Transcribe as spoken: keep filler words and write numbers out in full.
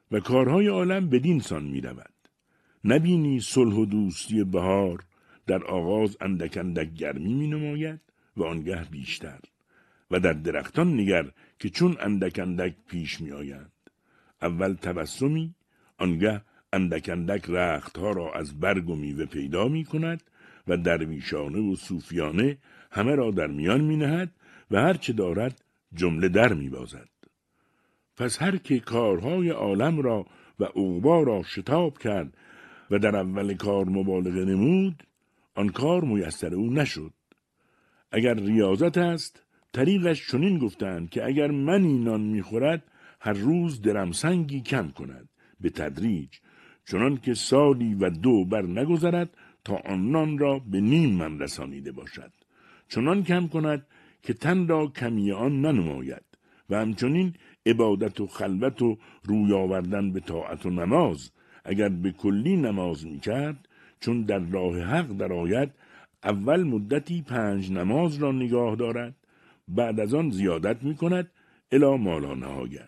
و کارهای عالم بدین سان می رود. نبینی صلح و دوستی بهار در آغاز اندک اندک گرمی می نماید و آنگه بیشتر، و در درختان نگر که چون اندک اندک پیش می آیند. اول تبسمی، آنگه اندک اندک رختها را از برگ و میوه پیدا می کند و درویشانه و صوفیانه همه را در میان می نهد و هر چه دارد جمله در می بازد. پس هر که کارهای عالم را و عقبا را شتاب کرد و در اول کار مبالغه نمود، آن کار میسر او نشد. اگر ریاضت است، طریقش چنین گفتند که اگر منی نان میخورد، هر روز درمسنگی کم کند به تدریج، چنان که سالی و دو بر نگذرد تا آن نان را به نیم من رسانیده باشد. چنان کم کند که تن را کمی آن ننماید و همچنین عبادت و خلوت و روی آوردن به طاعت و نماز اگر به کلی نماز میکرد، چون در راه حق در آید، اول مدتی پنج نماز را نگاه دارد، بعد از آن زیادت میکند الی ما لا نهایه.